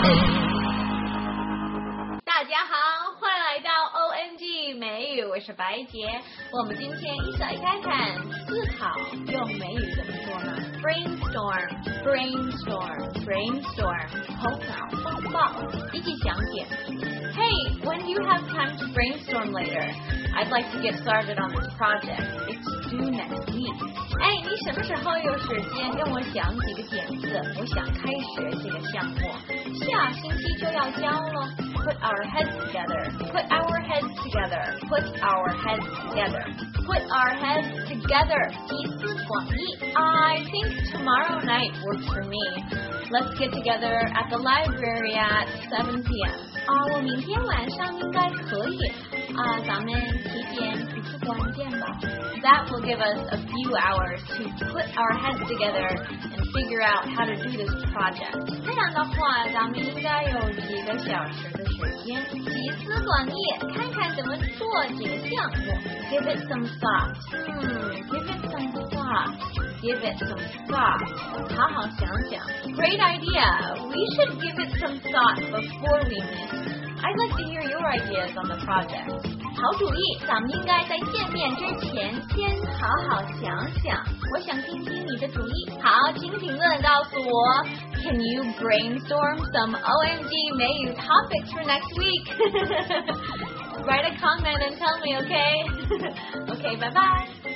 大家好，欢迎来到 OMG 美语，我是白洁。我们今天一起来看看思考用美语怎么说呢 ？Brainstorm， 头脑风暴，一起想点。Hey, when do you have time to brainstorm later? I'd like to get started on this project. It's due next week. 哎，你什么时候有时间跟我讲几个点子？我想开学这个项目，下星期就要交了。Put our heads together. Put our heads together. Put our heads together. Put our heads together. 集思广益。I think tomorrow night works for me. Let's get together at the library at 7 p.m. 我明天晚上应该可以。咱们7点图书馆见吧。That will give us a few hours to put our heads together and figure out how to do this project. 这样的话，咱们应该有几个小时的时间，集思广益，看看怎么做这个项目。Give it some thought. Give it some thought. Give it some thought. 好好想想。Great idea. We should give it some thought before we meet. I'd like to hear your ideas on the project. 好主意，咱们应该在见面之前先好好想想。我想听听你的主意。好，请评论告诉我 Can you brainstorm some OMG 美语 topics for next week? Write a comment and tell me, okay? Okay, bye-bye.